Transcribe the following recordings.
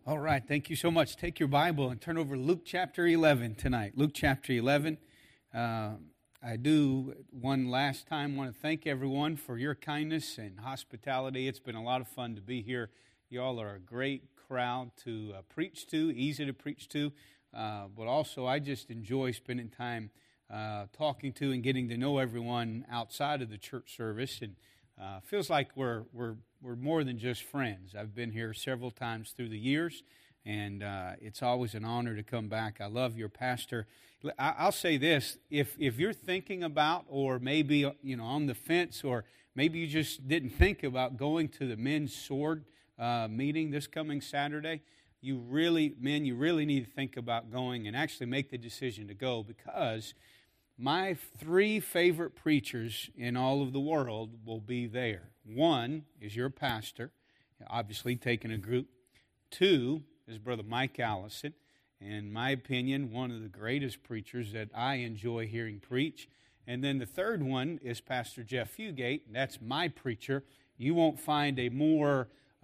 All right, thank you so much. Take your Bible and turn over to Luke chapter 11 tonight. Luke chapter 11. I do, one last time, want to thank everyone for your kindness and hospitality. It's been a lot of fun to be here. You all are a great crowd to preach to, easy to preach to, but also I just enjoy spending time talking to and getting to know everyone outside of the church service, and feels like we're more than just friends. I've been here several times through the years, and it's always an honor to come back. I love your pastor. I'll say this, if you're thinking about, or maybe on the fence, or maybe you just didn't think about going to the men's sword meeting this coming Saturday, you really need to think about going and actually make the decision to go, because my three favorite preachers in all of the world will be there. One is your pastor, obviously taking a group. Two is Brother Mike Allison. In my opinion, one of the greatest preachers that I enjoy hearing preach. And then the third one is Pastor Jeff Fugate. That's my preacher. You won't find a more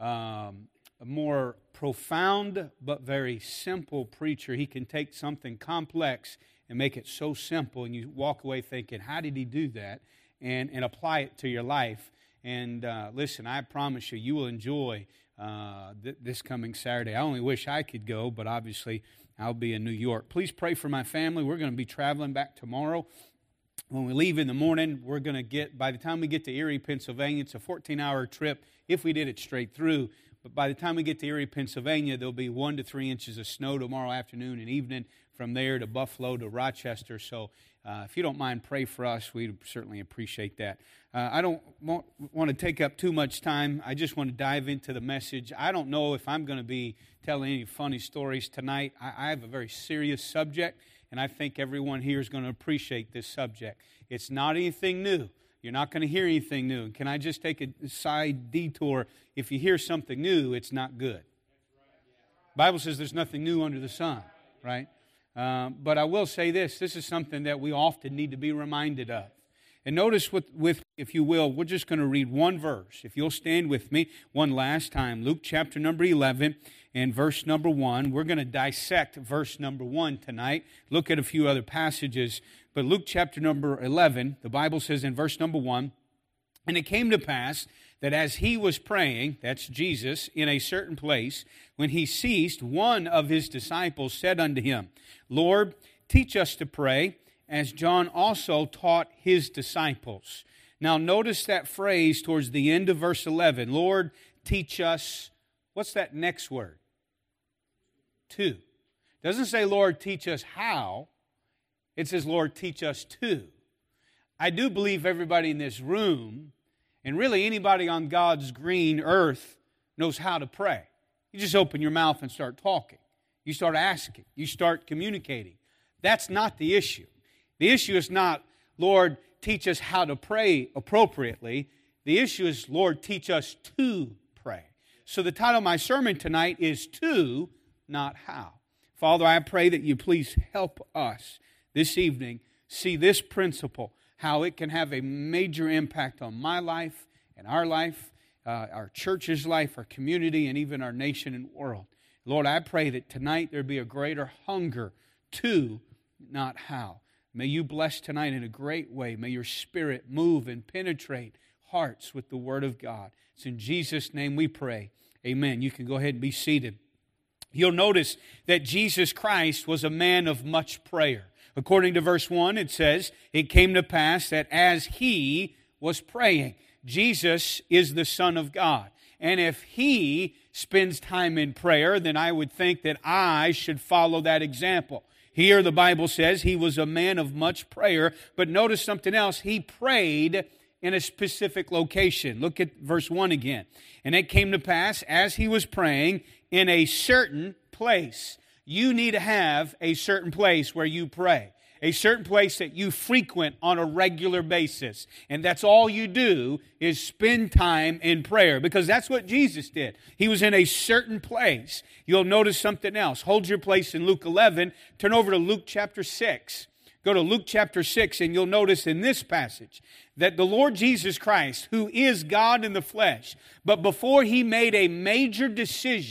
profound but very simple preacher. He can take something complex and make it so simple, and you walk away thinking, how did he do that? And apply it to your life. And listen, I promise you, you will enjoy this coming Saturday. I only wish I could go, but obviously I'll be in New York. Please pray for my family. We're going to be traveling back tomorrow. When we leave in the morning, we're going to by the time we get to Erie, Pennsylvania, it's a 14-hour trip if we did it straight through. But by the time we get to Erie, Pennsylvania, there'll be 1 to 3 inches of snow tomorrow afternoon and evening. From there to Buffalo to Rochester. So if you don't mind, pray for us. We'd certainly appreciate that. I don't want to take up too much time. I just want to dive into the message. I don't know if I'm going to be telling any funny stories tonight. I have a very serious subject, and I think everyone here is going to appreciate this subject. It's not anything new. You're not going to hear anything new. And can I just take a side detour? If you hear something new, it's not good. The Bible says there's nothing new under the sun, right? But I will say this is something that we often need to be reminded of. And notice with if you will, we're just going to read one verse. If you'll stand with me one last time, Luke chapter number 11 and verse number 1. We're going to dissect verse number 1 tonight, look at a few other passages. But Luke chapter number 11, the Bible says in verse number 1, "And it came to pass that as he was praying," that's Jesus, "in a certain place, when he ceased, one of his disciples said unto him, Lord, teach us to pray, as John also taught his disciples." Now notice that phrase towards the end of verse 11. Lord, teach us, what's that next word? To. It doesn't say, Lord, teach us how. It says, Lord, teach us to. I do believe everybody in this room, and really anybody on God's green earth, knows how to pray. You just open your mouth and start talking. You start asking. You start communicating. That's not the issue. The issue is not, Lord, teach us how to pray appropriately. The issue is, Lord, teach us to pray. So the title of my sermon tonight is To, Not How. Father, I pray that you please help us this evening see this principle, how it can have a major impact on my life and our church's life, our community, and even our nation and world. Lord, I pray that tonight there be a greater hunger to, not how. May you bless tonight in a great way. May your Spirit move and penetrate hearts with the Word of God. It's in Jesus' name we pray. Amen. You can go ahead and be seated. You'll notice that Jesus Christ was a man of much prayer. According to verse 1, it says, "It came to pass that as he was praying." Jesus is the Son of God. And if he spends time in prayer, then I would think that I should follow that example. Here the Bible says he was a man of much prayer, but notice something else. He prayed in a specific location. Look at verse 1 again. "And it came to pass, as he was praying, in a certain place." You need to have a certain place where you pray. A certain place that you frequent on a regular basis. And that's all you do is spend time in prayer. Because that's what Jesus did. He was in a certain place. You'll notice something else. Hold your place in Luke 11. Turn over to Luke chapter 6. Go to Luke chapter 6 and you'll notice in this passage that the Lord Jesus Christ, who is God in the flesh, but before he made a major decision,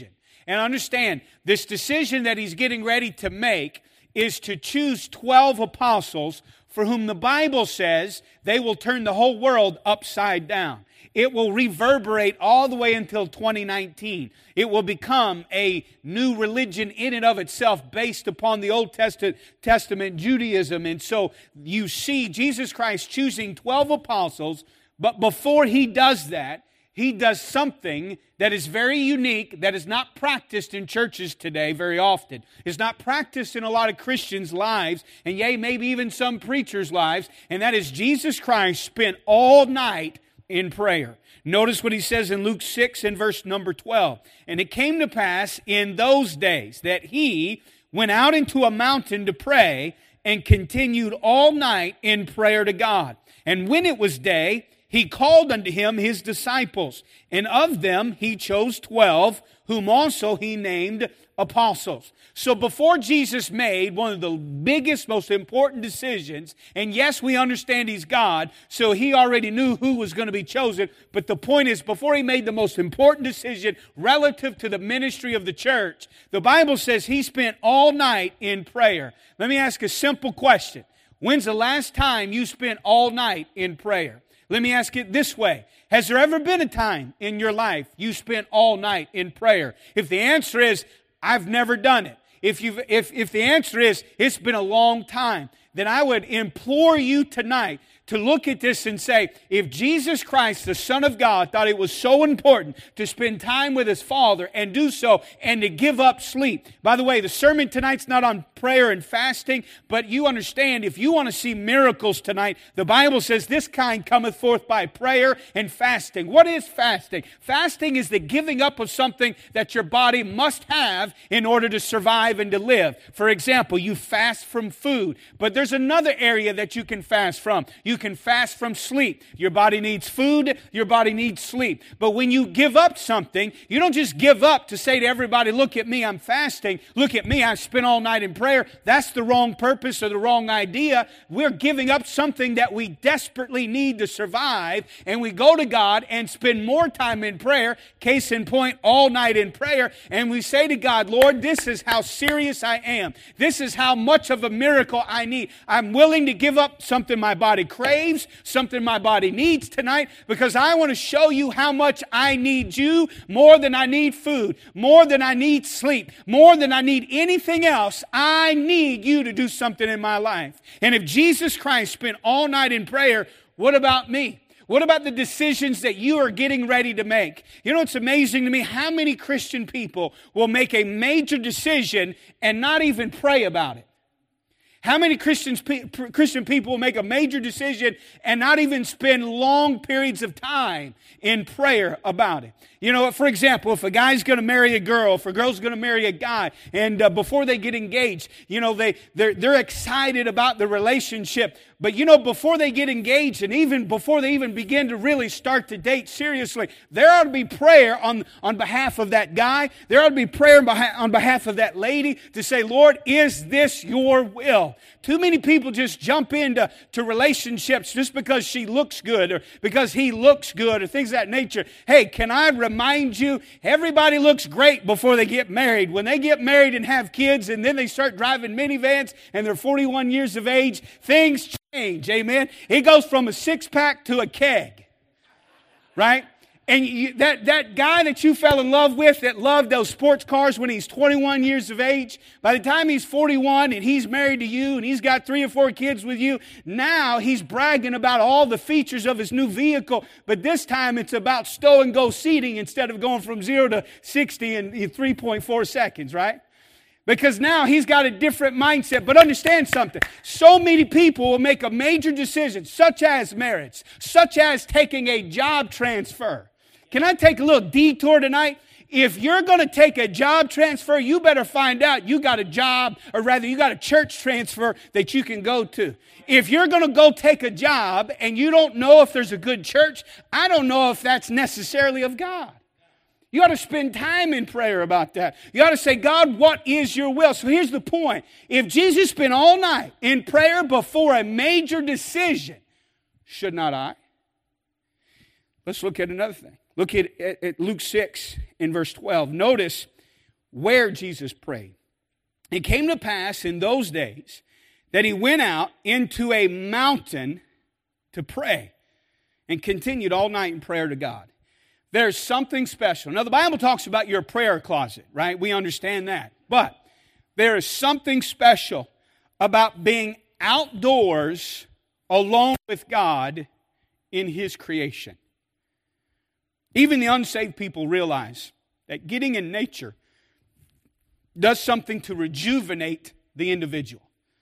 And understand, this decision that he's getting ready to make is to choose 12 apostles for whom the Bible says they will turn the whole world upside down. It will reverberate all the way until 2019. It will become a new religion in and of itself based upon the Old Testament Judaism. And so you see Jesus Christ choosing 12 apostles, but before he does that, he does something that is very unique, that is not practiced in churches today very often. It's not practiced in a lot of Christians' lives, and yea, maybe even some preachers' lives, and that is Jesus Christ spent all night in prayer. Notice what he says in Luke 6 and verse number 12. And it came to pass in those days that he went out into a mountain to pray and continued all night in prayer to God. And when it was day, he called unto him his disciples, and of them he chose 12, whom also he named apostles. So before Jesus made one of the biggest, most important decisions, and yes, we understand he's God, so he already knew who was going to be chosen, but the point is, before he made the most important decision relative to the ministry of the church, the Bible says he spent all night in prayer. Let me ask a simple question. When's the last time you spent all night in prayer? Let me ask it this way. Has there ever been a time in your life you spent all night in prayer? If the answer is, I've never done it. If the answer is, it's been a long time, then I would implore you tonight to look at this and say, if Jesus Christ, the Son of God, thought it was so important to spend time with His Father and do so and to give up sleep. By the way, the sermon tonight's not on prayer and fasting, but you understand, if you want to see miracles tonight, the Bible says this kind cometh forth by prayer and fasting. What is fasting? Fasting is the giving up of something that your body must have in order to survive and to live. For example, you fast from food, but there's another area that you can fast from. You can fast from sleep. Your body needs food, your body needs sleep. But when you give up something, you don't just give up to say to everybody, look at me, I'm fasting. Look at me, I've spent all night in prayer. That's the wrong purpose or the wrong idea. We're giving up something that we desperately need to survive, and we go to God and spend more time in prayer, case in point, all night in prayer, and we say to God, Lord, this is how serious I am. This is how much of a miracle I need. I'm willing to give up something my body craves, something my body needs tonight, because I want to show you how much I need you more than I need food, more than I need sleep, more than I need anything else. I need you to do something in my life. And if Jesus Christ spent all night in prayer, what about me? What about the decisions that you are getting ready to make? You know, it's amazing to me how many Christian people will make a major decision and not even pray about it. How many Christian people will make a major decision and not even spend long periods of time in prayer about it? You know, for example, if a guy's going to marry a girl, if a girl's going to marry a guy, and before they get engaged, you know, they're excited about the relationship. But you know, before they get engaged and even before they even begin to really start to date seriously, there ought to be prayer on behalf of that guy. There ought to be prayer on behalf of that lady to say, Lord, is this your will? Too many people just jump into relationships just because she looks good or because he looks good or things of that nature. Hey, can I remind you, everybody looks great before they get married. When they get married and have kids and then they start driving minivans and they're 41 years of age, things change, amen? It goes from a six-pack to a keg, right? And that guy that you fell in love with that loved those sports cars when he's 21 years of age, by the time he's 41 and he's married to you and he's got 3 or 4 kids with you, now he's bragging about all the features of his new vehicle, but this time it's about stow-and-go seating instead of going from 0 to 60 in 3.4 seconds, right? Because now he's got a different mindset. But understand something. So many people will make a major decision, such as marriage, such as taking a job transfer. Can I take a little detour tonight? If you're going to take a job transfer, you better find out you got a job, or rather you got a church transfer that you can go to. If you're going to go take a job and you don't know if there's a good church, I don't know if that's necessarily of God. You ought to spend time in prayer about that. You ought to say, God, what is your will? So here's the point. If Jesus spent all night in prayer before a major decision, should not I? Let's look at another thing. Look at Luke 6 in verse 12. Notice where Jesus prayed. It came to pass in those days that he went out into a mountain to pray and continued all night in prayer to God. There's something special. Now, the Bible talks about your prayer closet, right? We understand that. But there is something special about being outdoors alone with God in His creation. Even the unsaved people realize that getting in nature does something to rejuvenate the individual.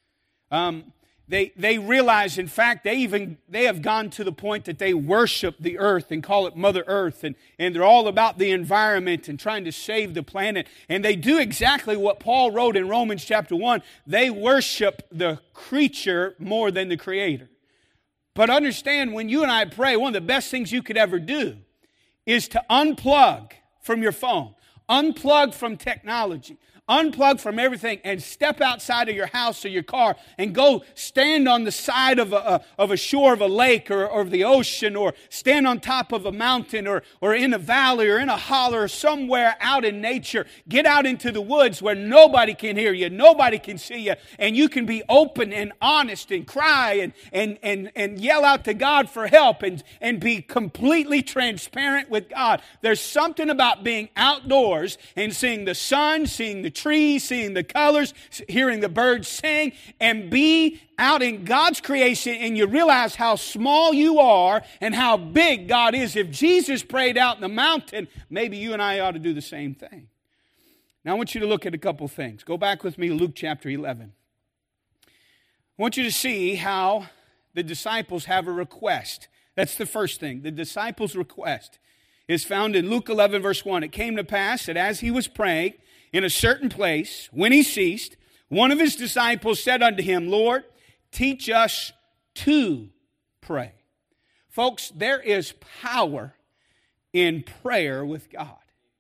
They realize, in fact, they have gone to the point that they worship the earth and call it Mother Earth, and they're all about the environment and trying to save the planet. And they do exactly what Paul wrote in Romans chapter 1. They worship the creature more than the Creator. But understand, when you and I pray, one of the best things you could ever do is to unplug from your phone, unplug from technology, unplug from everything, and step outside of your house or your car and go stand on the side of a shore of a lake or the ocean, or stand on top of a mountain or in a valley or in a holler or somewhere out in nature. Get out into the woods where nobody can hear you, nobody can see you, and you can be open and honest and cry and yell out to God for help and be completely transparent with God. There's something about being outdoors and seeing the sun, seeing the trees, seeing the colors, hearing the birds sing, and be out in God's creation, and you realize how small you are and how big God is. If Jesus prayed out in the mountain, maybe you and I ought to do the same thing. Now I want you to look at a couple things. Go back with me to Luke chapter 11. I want you to see how the disciples have a request. That's the first thing. The disciples' request is found in Luke 11 verse 1. It came to pass that as he was praying in a certain place, when he ceased, one of his disciples said unto him, Lord, teach us to pray. Folks, there is power in prayer with God.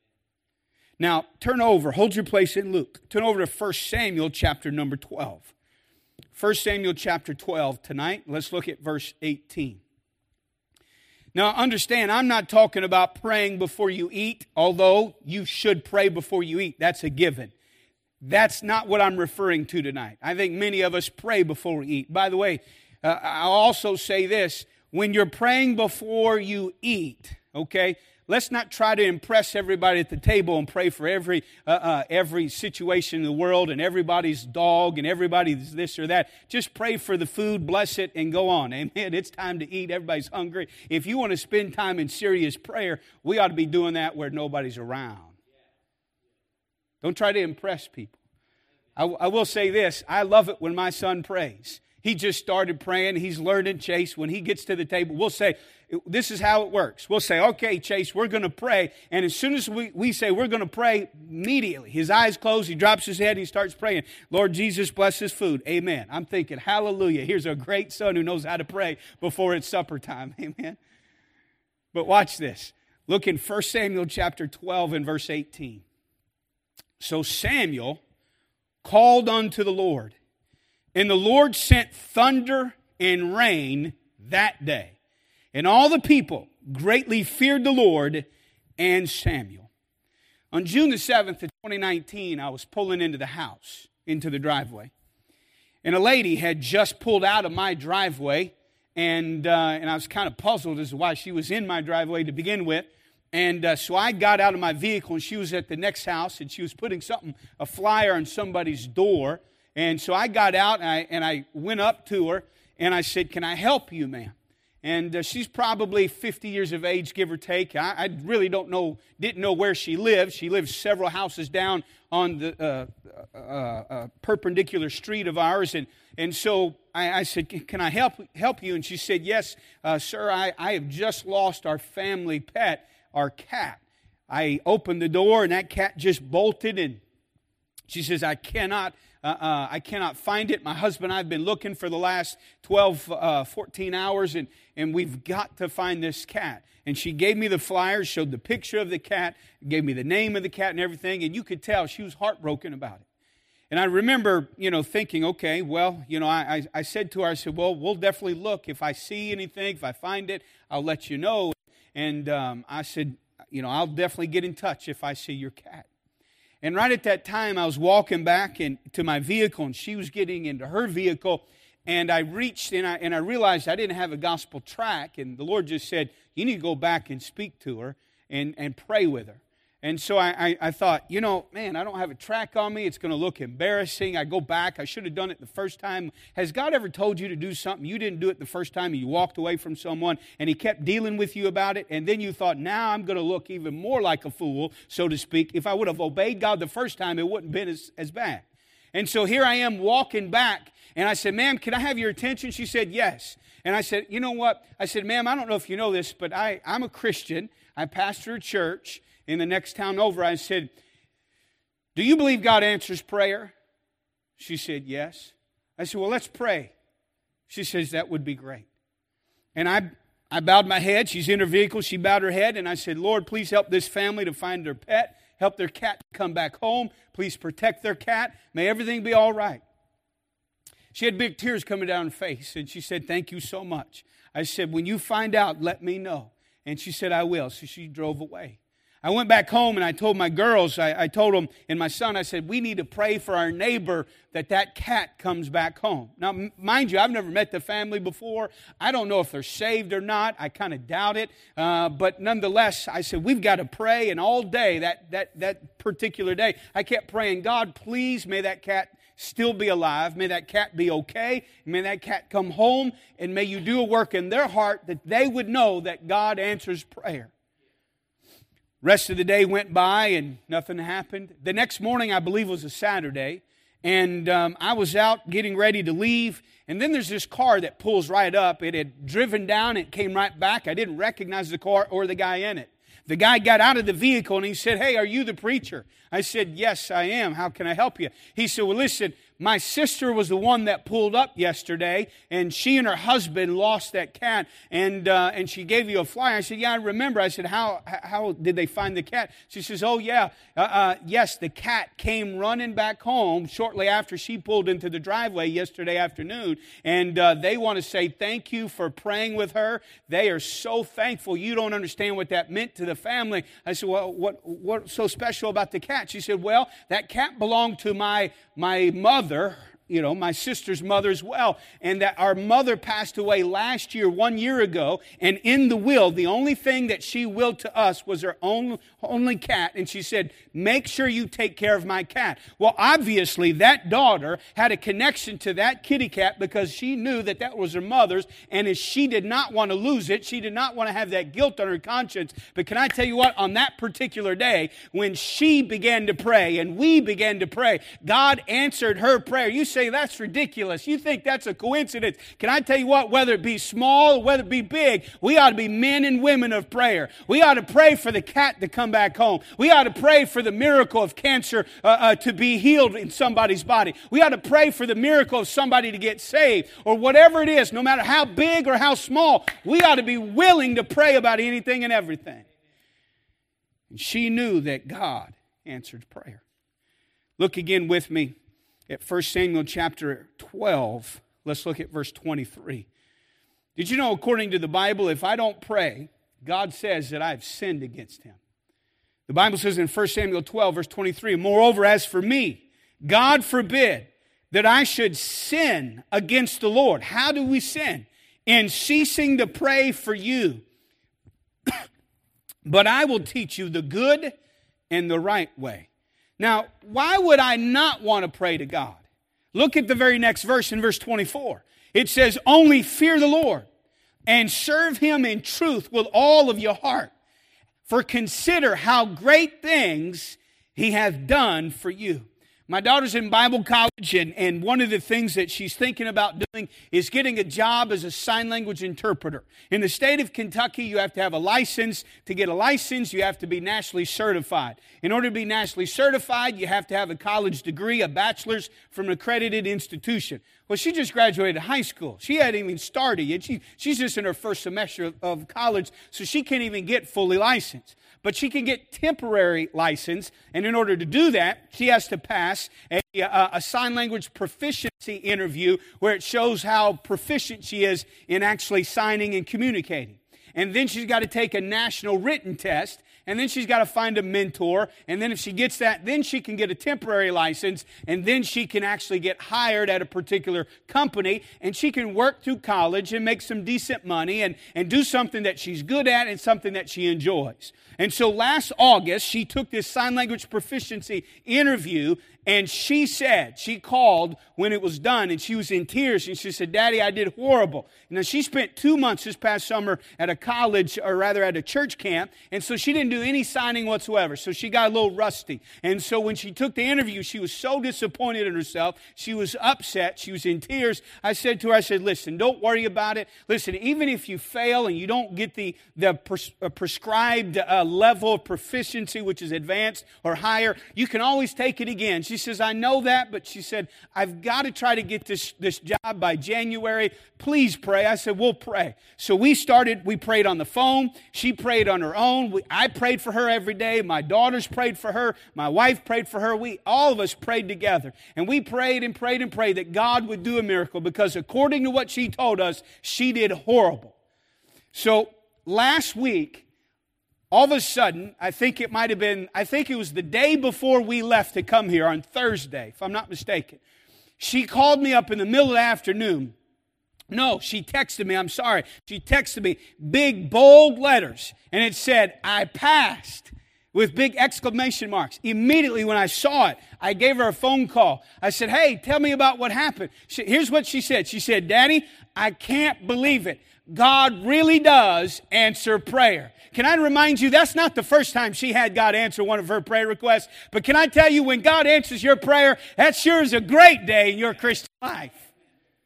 Now, hold your place in Luke. Turn over to 1 Samuel chapter number 12. 1 Samuel chapter 12 tonight. Let's look at verse 18. Now, understand, I'm not talking about praying before you eat, although you should pray before you eat. That's a given. That's not what I'm referring to tonight. I think many of us pray before we eat. By the way, I'll also say this. When you're praying before you eat, okay, let's not try to impress everybody at the table and pray for every situation in the world and everybody's dog and everybody's this or that. Just pray for the food, bless it, and go on. Amen. It's time to eat. Everybody's hungry. If you want to spend time in serious prayer, we ought to be doing that where nobody's around. Don't try to impress people. I will say this. I love it when my son prays. He just started praying. He's learning, Chase. When he gets to the table, we'll say, this is how it works. We'll say, okay, Chase, we're going to pray. And as soon as we say we're going to pray, immediately, his eyes close, he drops his head, and he starts praying. Lord Jesus, bless his food. Amen. I'm thinking, hallelujah. Here's a great son who knows how to pray before it's supper time. Amen. But watch this. Look in 1 Samuel chapter 12 and verse 18. So Samuel called unto the Lord, and the Lord sent thunder and rain that day. And all the people greatly feared the Lord and Samuel. On June the 7th of 2019, I was pulling into the house, into the driveway. And a lady had just pulled out of my driveway, and I was kind of puzzled as to why she was in my driveway to begin with. And so I got out of my vehicle, and she was at the next house, and she was putting a flyer on somebody's door. And so I got out, and I went up to her, and I said, can I help you, ma'am? And she's probably 50 years of age, give or take. I really didn't know where she lived. She lives several houses down on the perpendicular street of ours. And so I said, can I help you? And she said, yes, sir, I have just lost our family pet, our cat. I opened the door, and that cat just bolted, and she says, I cannot find it. My husband and I have been looking for the last 14 hours, and we've got to find this cat. And she gave me the flyer, showed the picture of the cat, gave me the name of the cat and everything, and you could tell she was heartbroken about it. And I remember, thinking, okay, well, I said to her, I said, well, we'll definitely look. If I see anything, if I find it, I'll let you know. And I said, I'll definitely get in touch if I see your cat. And right at that time, I was walking back to my vehicle, and she was getting into her vehicle. And I reached, and I realized I didn't have a gospel tract. And the Lord just said, you need to go back and speak to her and pray with her. And so I thought, man, I don't have a tract on me. It's going to look embarrassing. I go back. I should have done it the first time. Has God ever told you to do something? You didn't do it the first time, and you walked away from someone, and He kept dealing with you about it, and then you thought, now I'm going to look even more like a fool, so to speak. If I would have obeyed God the first time, it wouldn't have been as bad. And so here I am walking back, and I said, ma'am, can I have your attention? She said, yes. And I said, you know what? I said, ma'am, I don't know if you know this, but I'm a Christian. I pastor a church in the next town over. I said, do you believe God answers prayer? She said, yes. I said, well, let's pray. She says, that would be great. And I bowed my head. She's in her vehicle. She bowed her head. And I said, Lord, please help this family to find their pet. Help their cat to come back home. Please protect their cat. May everything be all right. She had big tears coming down her face. And she said, thank you so much. I said, when you find out, let me know. And she said, I will. So she drove away. I went back home and I told my girls, I told them, and my son, I said, we need to pray for our neighbor that cat comes back home. Now, mind you, I've never met the family before. I don't know if they're saved or not. I kind of doubt it. But nonetheless, I said, we've got to pray. And all day, that particular day, I kept praying, God, please, may that cat still be alive. May that cat be okay. May that cat come home. And may you do a work in their heart that they would know that God answers prayer. Rest of the day went by and nothing happened. The next morning, I believe, was a Saturday. And I was out getting ready to leave. And then there's this car that pulls right up. It had driven down. It came right back. I didn't recognize the car or the guy in it. The guy got out of the vehicle and he said, hey, are you the preacher? I said, yes, I am. How can I help you? He said, well, listen, my sister was the one that pulled up yesterday, and she and her husband lost that cat, and she gave you a flyer. I said, yeah, I remember. I said, how did they find the cat? She says, oh, yeah, yes, the cat came running back home shortly after she pulled into the driveway yesterday afternoon, and they want to say thank you for praying with her. They are so thankful. You don't understand what that meant to the family. I said, well, what's so special about the cat? She said, well, that cat belonged to my mother, my sister's mother as well, and that our mother passed away last year, 1 year ago, and in the will, the only thing that she willed to us was her only cat, and she said, make sure you take care of my cat. Well, obviously, that daughter had a connection to that kitty cat because she knew that was her mother's, and as she did not want to lose it, she did not want to have that guilt on her conscience. But can I tell you what? On that particular day, when she began to pray and we began to pray, God answered her prayer. You say, that's ridiculous. You think that's a coincidence. Can I tell you what? Whether it be small or whether it be big, we ought to be men and women of prayer. We ought to pray for the cat to come back home. We ought to pray for the miracle of cancer to be healed in somebody's body. We ought to pray for the miracle of somebody to get saved, or whatever it is, no matter how big or how small. We ought to be willing to pray about anything and everything. And she knew that God answered prayer. Look again with me at 1 Samuel chapter 12. Let's look at verse 23. Did you know, according to the Bible, if I don't pray, God says that I've sinned against Him. The Bible says in 1 Samuel 12, verse 23, moreover, as for me, God forbid that I should sin against the Lord. How do we sin? In ceasing to pray for you. But I will teach you the good and the right way. Now, why would I not want to pray to God? Look at the very next verse in verse 24. It says, only fear the Lord and serve Him in truth with all of your heart. For consider how great things He hath done for you. My daughter's in Bible college, and one of the things that she's thinking about doing is getting a job as a sign language interpreter. In the state of Kentucky, you have to have a license. To get a license, you have to be nationally certified. In order to be nationally certified, you have to have a college degree, a bachelor's from an accredited institution. Well, she just graduated high school. She hadn't even started yet. She's just in her first semester of college, so she can't even get fully licensed. But she can get temporary license, and in order to do that, she has to pass a sign language proficiency interview where it shows how proficient she is in actually signing and communicating. And then she's got to take a national written test, and then she's got to find a mentor, and then if she gets that, then she can get a temporary license, and then she can actually get hired at a particular company, and she can work through college and make some decent money and do something that she's good at and something that she enjoys. And so last August, she took this sign language proficiency interview, and she called when it was done, and she was in tears, and she said, Daddy, I did horrible. Now, she spent 2 months this past summer at a college, or rather at a church camp, and so she didn't do any signing whatsoever, so she got a little rusty. And so when she took the interview, she was so disappointed in herself. She was upset. She was in tears. I said to her, listen, don't worry about it. Listen, even if you fail and you don't get the prescribed level of proficiency, which is advanced or higher, you can always take it again. She says, I know that, but she said, I've got to try to get this job by January. Please pray. I said, we'll pray. So we prayed on the phone. She prayed on her own. I prayed for her every day. My daughters prayed for her. My wife prayed for her. All of us prayed together. And we prayed and prayed and prayed that God would do a miracle, because according to what she told us, she did horrible. So last week, all of a sudden, I think it was the day before we left to come here on Thursday, if I'm not mistaken. She called me up in the middle of the afternoon. No, she texted me, I'm sorry. She texted me big, bold letters, and it said, I passed, with big exclamation marks. Immediately when I saw it, I gave her a phone call. I said, hey, tell me about what happened. Here's what she said. She said, Daddy, I can't believe it. God really does answer prayer. Can I remind you, that's not the first time she had God answer one of her prayer requests. But can I tell you, when God answers your prayer, that sure is a great day in your Christian life.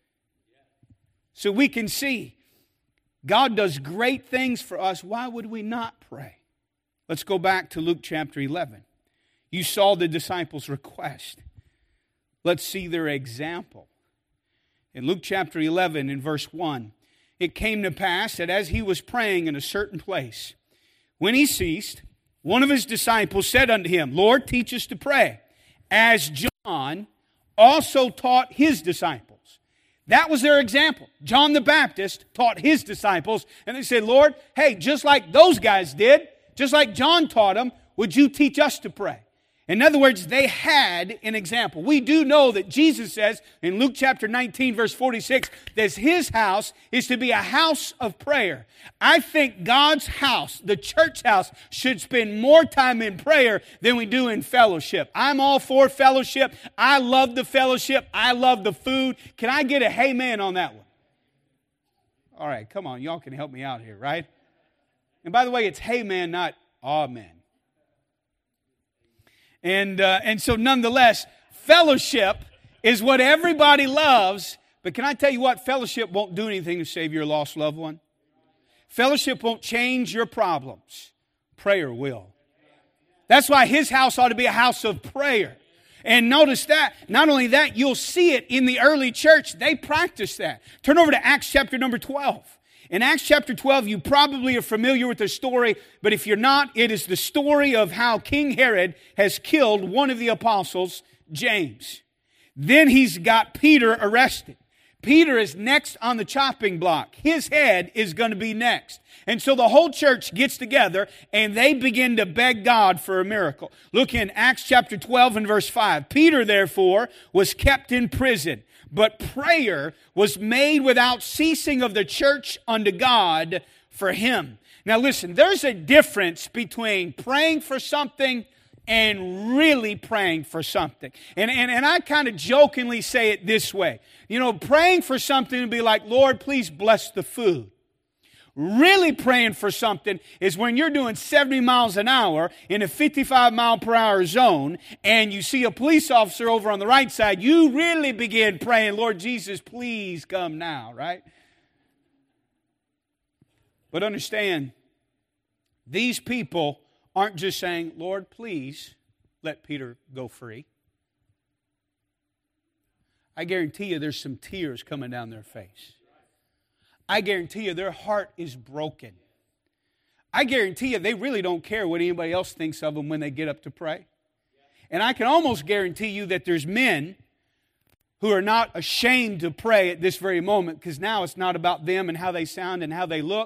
So we can see God does great things for us. Why would we not pray? Let's go back to Luke chapter 11. You saw the disciples' request. Let's see their example. In Luke chapter 11, in verse 1, it came to pass that as he was praying in a certain place, when he ceased, one of his disciples said unto him, Lord, teach us to pray, as John also taught his disciples. That was their example. John the Baptist taught his disciples, and they said, Lord, hey, just like those guys did, just like John taught them, would you teach us to pray? In other words, they had an example. We do know that Jesus says in Luke chapter 19, verse 46, that his house is to be a house of prayer. I think God's house, the church house, should spend more time in prayer than we do in fellowship. I'm all for fellowship. I love the fellowship. I love the food. Can I get a hey man on that one? All right, come on. Y'all can help me out here, right? And by the way, it's hey man, not amen. And so nonetheless, fellowship is what everybody loves. But can I tell you what? Fellowship won't do anything to save your lost loved one. Fellowship won't change your problems. Prayer will. That's why his house ought to be a house of prayer. And notice that, not only that, you'll see it in the early church. They practiced that. Turn over to Acts chapter number 12. In Acts chapter 12, you probably are familiar with the story, but if you're not, it is the story of how King Herod has killed one of the apostles, James. Then he's got Peter arrested. Peter is next on the chopping block. His head is going to be next. And so the whole church gets together and they begin to beg God for a miracle. Look in Acts chapter 12 and verse 5. Peter, therefore, was kept in prison, but prayer was made without ceasing of the church unto God for him. Now listen, there's a difference between praying for something and really praying for something. And I kind of jokingly say it this way. You know, praying for something would be like, Lord, please bless the food. Really praying for something is when you're doing 70 miles an hour in a 55 mile per hour zone and you see a police officer over on the right side, you really begin praying, Lord Jesus, please come now, right? But understand, these people aren't just saying, Lord, please let Peter go free. I guarantee you there's some tears coming down their face. I guarantee you their heart is broken. I guarantee you they really don't care what anybody else thinks of them when they get up to pray. And I can almost guarantee you that there's men who are not ashamed to pray at this very moment, because now it's not about them and how they sound and how they look,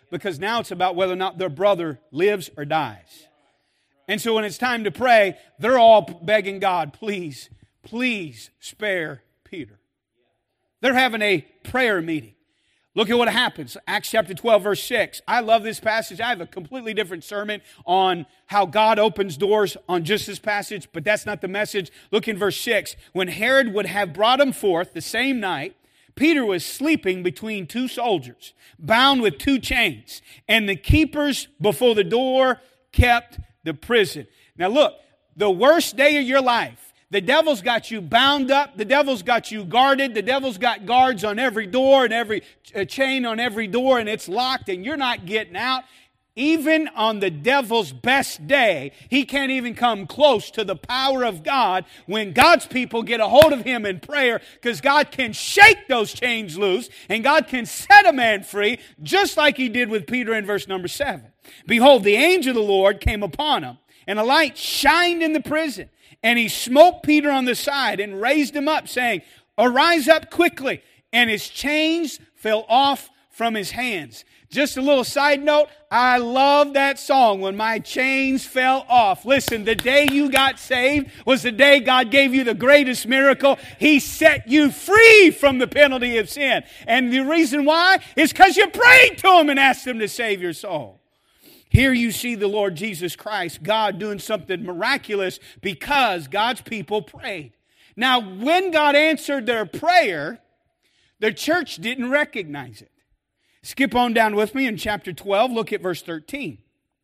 because now it's about whether or not their brother lives or dies. And so when it's time to pray, they're all begging God, please, please spare Peter. They're having a prayer meeting. Look at what happens. Acts chapter 12, verse 6. I love this passage. I have a completely different sermon on how God opens doors on just this passage, but that's not the message. Look in verse 6. When Herod would have brought him forth the same night, Peter was sleeping between two soldiers, bound with two chains, and the keepers before the door kept the prison. Now look, the worst day of your life, the devil's got you bound up. The devil's got you guarded. The devil's got guards on every door and every chain on every door, and it's locked, and you're not getting out. Even on the devil's best day, he can't even come close to the power of God when God's people get a hold of him in prayer, because God can shake those chains loose and God can set a man free, just like he did with Peter in verse number 7. Behold, the angel of the Lord came upon him, and a light shined in the prison. And he smote Peter on the side and raised him up, saying, arise up quickly. And his chains fell off from his hands. Just a little side note, I love that song, When My Chains Fell Off. Listen, the day you got saved was the day God gave you the greatest miracle. He set you free from the penalty of sin. And the reason why is because you prayed to him and asked him to save your soul. Here you see the Lord Jesus Christ, God doing something miraculous because God's people prayed. Now, when God answered their prayer, the church didn't recognize it. Skip on down with me in chapter 12. Look at verse 13.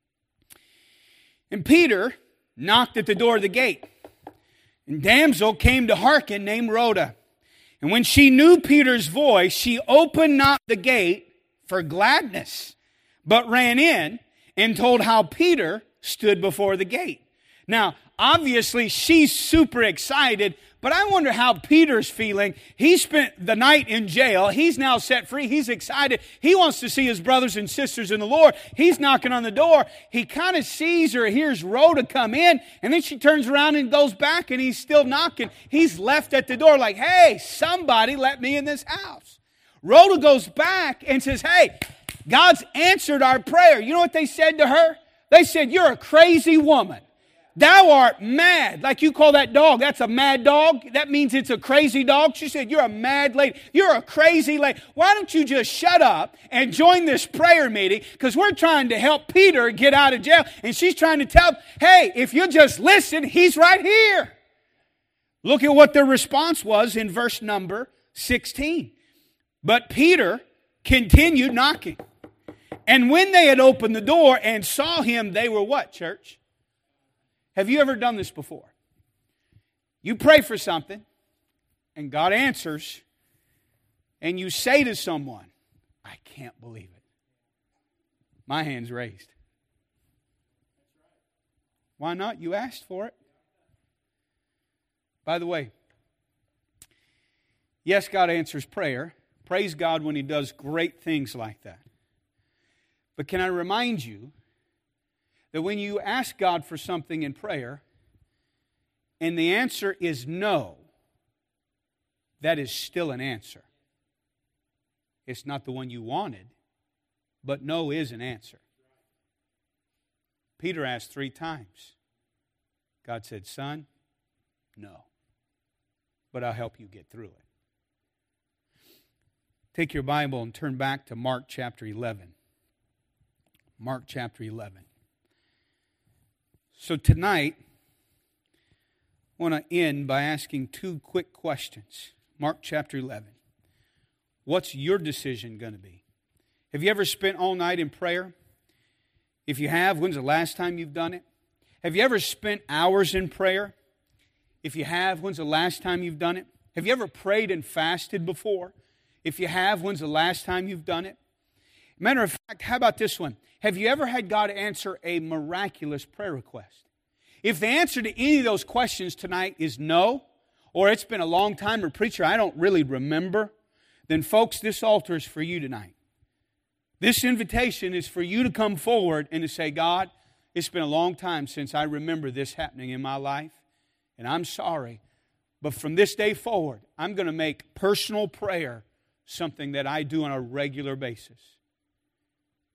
And Peter knocked at the door of the gate. And damsel came to hearken named Rhoda. And when she knew Peter's voice, she opened not the gate for gladness, but ran in and told how Peter stood before the gate. Now, obviously, she's super excited, but I wonder how Peter's feeling. He spent the night in jail. He's now set free. He's excited. He wants to see his brothers and sisters in the Lord. He's knocking on the door. He kind of sees or hears Rhoda come in, and then she turns around and goes back, and he's still knocking. He's left at the door like, hey, somebody let me in this house. Rhoda goes back and says, hey, God's answered our prayer. You know what they said to her? They said, you're a crazy woman. Thou art mad. Like you call that dog, that's a mad dog. That means it's a crazy dog. She said, you're a mad lady. You're a crazy lady. Why don't you just shut up and join this prayer meeting? Because we're trying to help Peter get out of jail. And she's trying to tell, hey, if you just listen, he's right here. Look at what their response was in verse number 16. But Peter continued knocking. And when they had opened the door and saw him, they were what, church? Have you ever done this before? You pray for something, and God answers, and you say to someone, I can't believe it. My hand's raised. Why not? You asked for it. By the way, yes, God answers prayer. Praise God when He does great things like that. But can I remind you that when you ask God for something in prayer and the answer is no, that is still an answer. It's not the one you wanted, but no is an answer. Peter asked 3 times. God said, son, no, but I'll help you get through it. Take your Bible and turn back to Mark chapter 11. Mark chapter 11. So tonight, I want to end by asking 2 quick questions. Mark chapter 11. What's your decision going to be? Have you ever spent all night in prayer? If you have, when's the last time you've done it? Have you ever spent hours in prayer? If you have, when's the last time you've done it? Have you ever prayed and fasted before? If you have, when's the last time you've done it? Matter of fact, how about this one? Have you ever had God answer a miraculous prayer request? If the answer to any of those questions tonight is no, or it's been a long time, or preacher, I don't really remember, then folks, this altar is for you tonight. This invitation is for you to come forward and to say, God, it's been a long time since I remember this happening in my life, and I'm sorry, but from this day forward, I'm going to make personal prayer something that I do on a regular basis.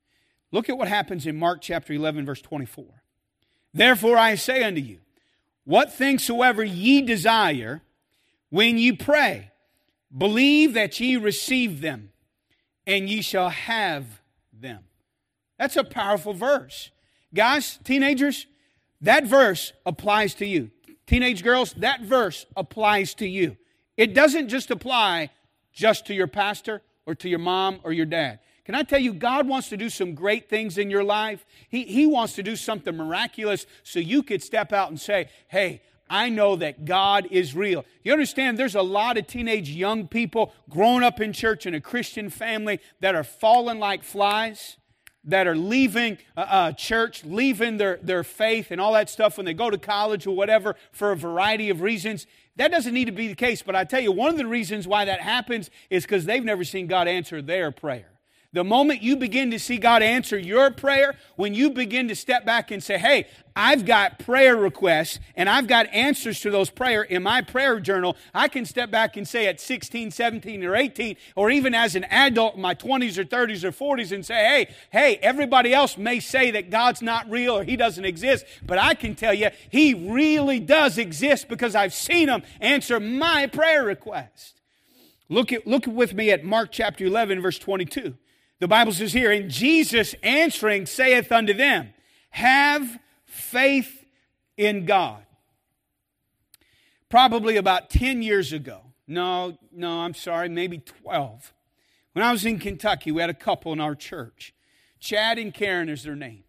Look at what happens in Mark chapter 11, verse 24. Therefore I say unto you, what things soever ye desire, when ye pray, believe that ye receive them, and ye shall have them. That's a powerful verse. Guys, teenagers, that verse applies to you. Teenage girls, that verse applies to you. It doesn't just apply just to your pastor or to your mom or your dad. Can I tell you, God wants to do some great things in your life. He wants to do something miraculous so you could step out and say, hey, I know that God is real. You understand, there's a lot of teenage young people growing up in church in a Christian family that are falling like flies, that are leaving church, leaving their faith and all that stuff when they go to college or whatever for a variety of reasons. That doesn't need to be the case, but I tell you, one of the reasons why that happens is because they've never seen God answer their prayer. The moment you begin to see God answer your prayer, when you begin to step back and say, hey, I've got prayer requests and I've got answers to those prayers in my prayer journal, I can step back and say at 16, 17, or 18, or even as an adult in my 20s or 30s or 40s and say, hey, everybody else may say that God's not real or He doesn't exist, but I can tell you He really does exist because I've seen Him answer my prayer request. Look with me at Mark chapter 11, verse 22. The Bible says here, and Jesus answering saith unto them, have faith in God. Probably about 10 years ago. No, I'm sorry, maybe 12. When I was in Kentucky, we had a couple in our church. Chad and Karen is their name.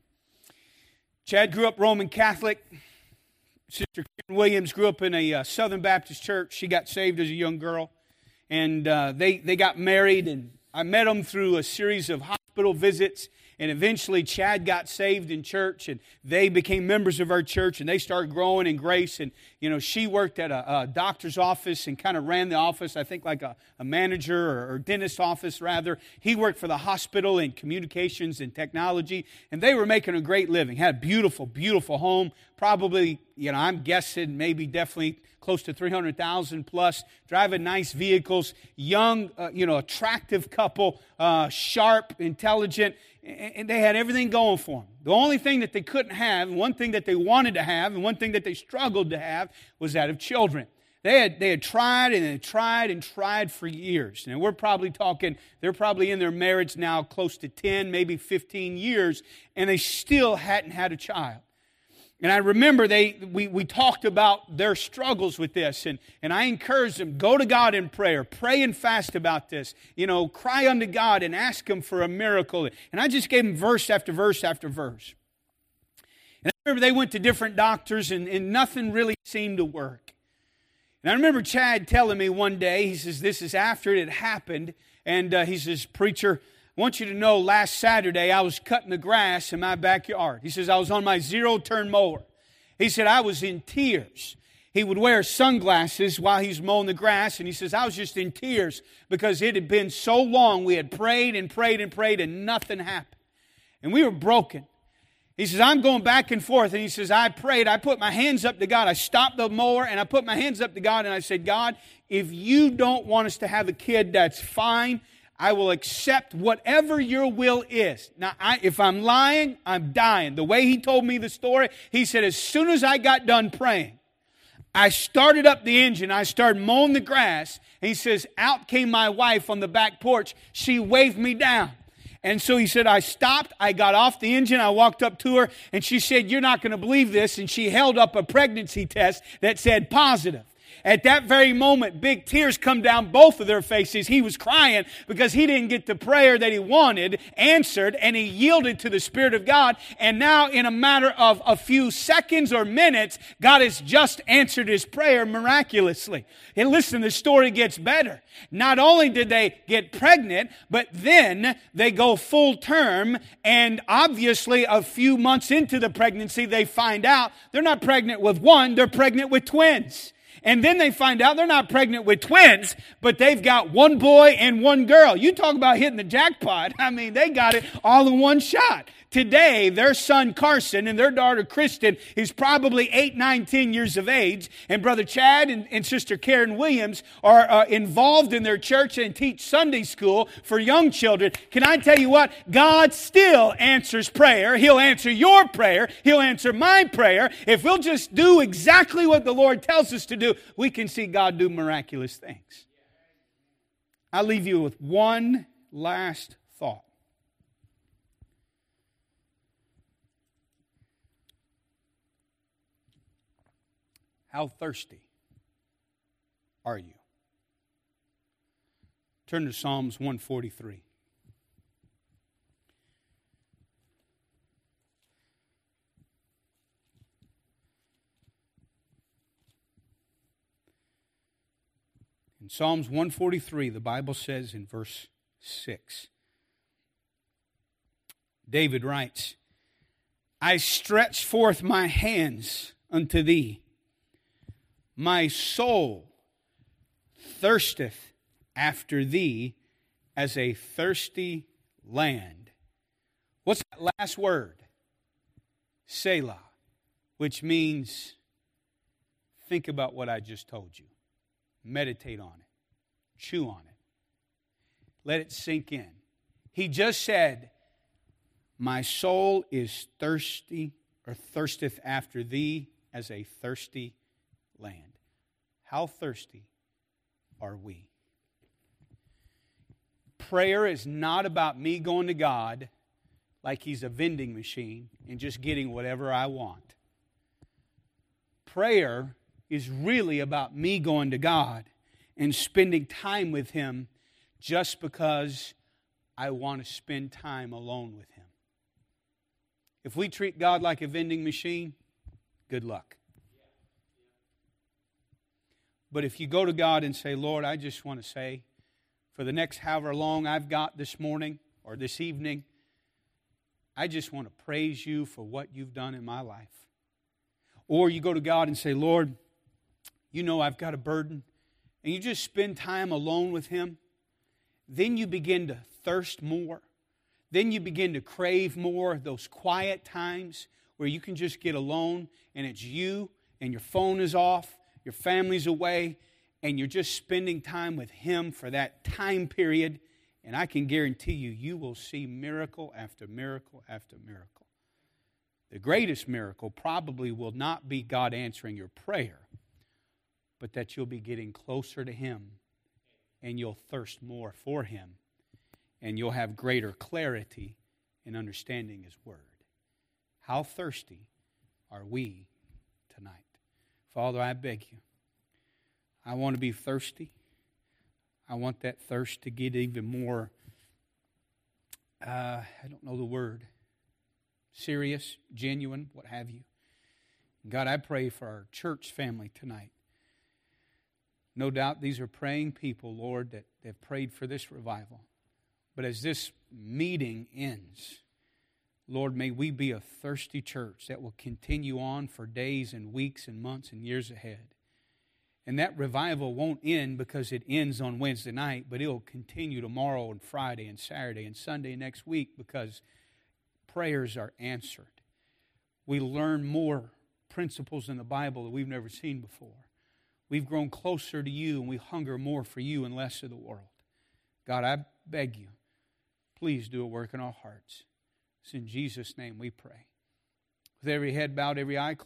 Chad grew up Roman Catholic. Sister Karen Williams grew up in a Southern Baptist church. She got saved as a young girl. And they got married, and I met them through a series of hospital visits, and eventually Chad got saved in church, and they became members of our church, and they started growing in grace. And, she worked at a doctor's office and kind of ran the office, I think like a manager or dentist office, rather. He worked for the hospital in communications and technology, and they were making a great living. Had a beautiful, beautiful home, probably, I'm guessing definitely close to 300,000 plus, driving nice vehicles, young, attractive couple, sharp, intelligent, and they had everything going for them. The only thing that they couldn't have, and one thing that they wanted to have, and one thing that they struggled to have, was that of children. They had tried and they tried and tried for years. And we're probably talking, they're probably in their marriage now close to 10, maybe 15 years, and they still hadn't had a child. And I remember we talked about their struggles with this, and I encouraged them, go to God in prayer, pray and fast about this, cry unto God and ask Him for a miracle. And I just gave them verse after verse after verse. And I remember they went to different doctors, and nothing really seemed to work. And I remember Chad telling me one day, he says, this is after it had happened, and he says, preacher, I want you to know last Saturday I was cutting the grass in my backyard. He says I was on my zero-turn mower. He said I was in tears. He would wear sunglasses while he's mowing the grass, and he says I was just in tears because it had been so long. We had prayed and prayed and prayed, and nothing happened. And we were broken. He says, I'm going back and forth, and he says, I prayed. I put my hands up to God. I stopped the mower, and I put my hands up to God, and I said, God, if you don't want us to have a kid, that's fine. I will accept whatever your will is. Now, if I'm lying, I'm dying. The way he told me the story, he said, as soon as I got done praying, I started up the engine. I started mowing the grass. And he says, out came my wife on the back porch. She waved me down. And so he said, I stopped. I got off the engine. I walked up to her, and she said, you're not going to believe this. And she held up a pregnancy test that said positive. At that very moment, big tears come down both of their faces. He was crying because he didn't get the prayer that he wanted answered, and he yielded to the Spirit of God. And now, in a matter of a few seconds or minutes, God has just answered his prayer miraculously. And listen, the story gets better. Not only did they get pregnant, but then they go full term, and obviously a few months into the pregnancy, they find out they're not pregnant with one, they're pregnant with twins. And then they find out they're not pregnant with twins, but they've got one boy and one girl. You talk about hitting the jackpot. I mean, they got it all in one shot. Today, their son Carson and their daughter Kristen is probably 8, 9, 10 years of age, and Brother Chad and Sister Karen Williams are involved in their church and teach Sunday school for young children. Can I tell you what? God still answers prayer. He'll answer your prayer. He'll answer my prayer. If we'll just do exactly what the Lord tells us to do, we can see God do miraculous things. I'll leave you with one last thought. How thirsty are you? Turn to Psalms 143. In Psalms 143, the Bible says in verse 6, David writes, I stretch forth my hands unto thee. My soul thirsteth after thee as a thirsty land. What's that last word? Selah, which means think about what I just told you. Meditate on it. Chew on it. Let it sink in. He just said, my soul is thirsty, or thirsteth after thee as a thirsty land. How thirsty are we? Prayer is not about me going to God like He's a vending machine and just getting whatever I want. Prayer is really about me going to God and spending time with Him just because I want to spend time alone with Him. If we treat God like a vending machine, good luck. But if you go to God and say, Lord, I just want to say, for the next however long I've got this morning or this evening, I just want to praise you for what you've done in my life. Or you go to God and say, Lord, you know I've got a burden, and you just spend time alone with Him, then you begin to thirst more. Then you begin to crave more of those quiet times where you can just get alone and it's you and your phone is off, your family's away, and you're just spending time with Him for that time period. And I can guarantee you, you will see miracle after miracle after miracle. The greatest miracle probably will not be God answering your prayer, but that you'll be getting closer to Him and you'll thirst more for Him and you'll have greater clarity in understanding His Word. How thirsty are we tonight? Father, I beg you, I want to be thirsty. I want that thirst to get even more, I don't know the word, serious, genuine, what have you. God, I pray for our church family tonight. No doubt these are praying people, Lord, that have prayed for this revival. But as this meeting ends, Lord, may we be a thirsty church that will continue on for days and weeks and months and years ahead. And that revival won't end because it ends on Wednesday night, but it'll continue tomorrow and Friday and Saturday and Sunday next week because prayers are answered. We learn more principles in the Bible that we've never seen before. We've grown closer to you and we hunger more for you and less of the world. God, I beg you, please do a work in our hearts. It's in Jesus' name we pray. With every head bowed, every eye closed.